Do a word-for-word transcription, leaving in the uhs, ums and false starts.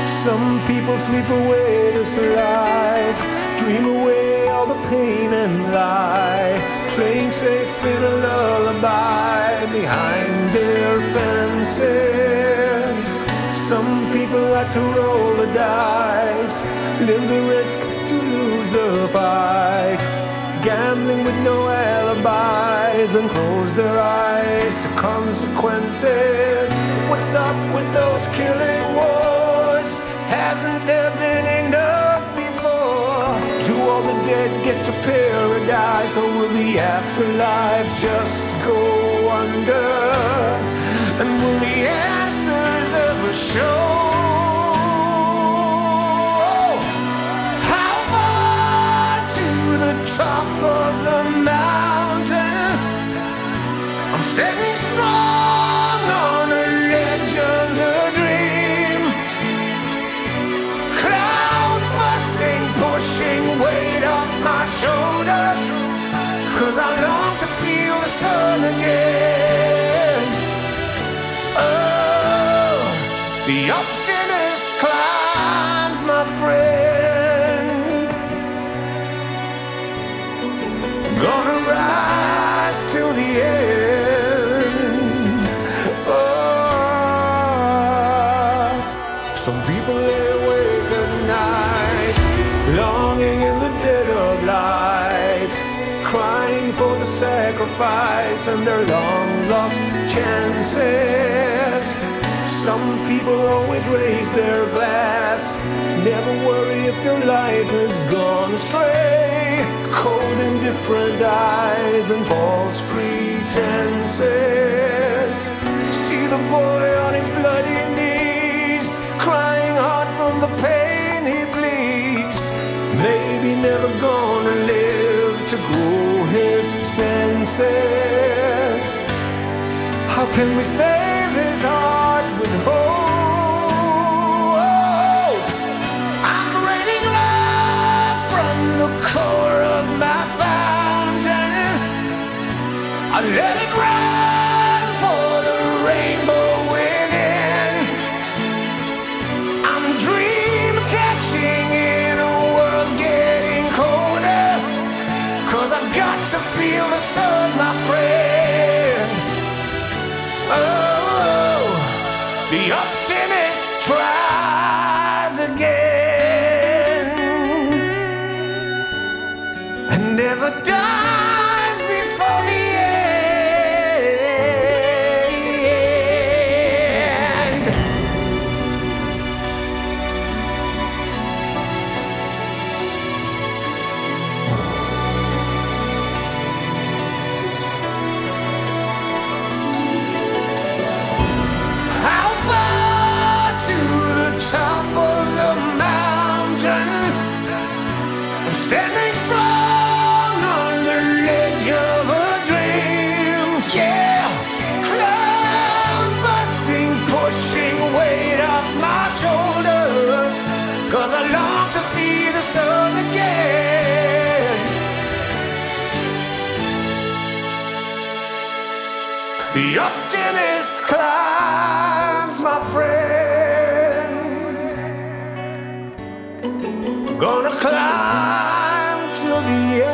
Some people sleep away this life, dream away all the pain and lie, playing safe in a lullaby behind their fences. Some people like to roll the dice, live the risk to lose the fight, gambling with no alibis and close their eyes to consequences. What's up with those killing wars? Hasn't there been enough before? Do all the dead get to paradise, or will the afterlife just go under? And will the answers ever show? How far to the top of the mountain? I'm standing strong on the ledge of the dream, cloud busting, pushing weight off my shoulders, 'cause I long to feel the sun again. Oh, the optimist climbs, my friend, gonna rise till the end. Oh, some people lay awake at night, longing in the dead of light, crying for the sacrifice and their long lost chances. Some people always raise their glass, never worry if their life has gone astray. Cold indifferent eyes and false pretenses. See the boy on his bloody knees, crying hard from the pain he bleeds. Maybe never gonna live to grow his senses. How can we save his heart with hope? I'm raining love from the core of my fountain. I let it run for the rainbow within. I'm dream catching in a world getting colder, 'cause I've got to feel the sun, my friend. Oh, the optimist tries again and never dies before the end. How far to the top of the mountain? I'm standing strong on the ledge of a dream. Yeah, cloud busting, pushing weight off my shoulders, 'cause I long to see the sun again. The optimist climbs, my friend, gonna climb till the end.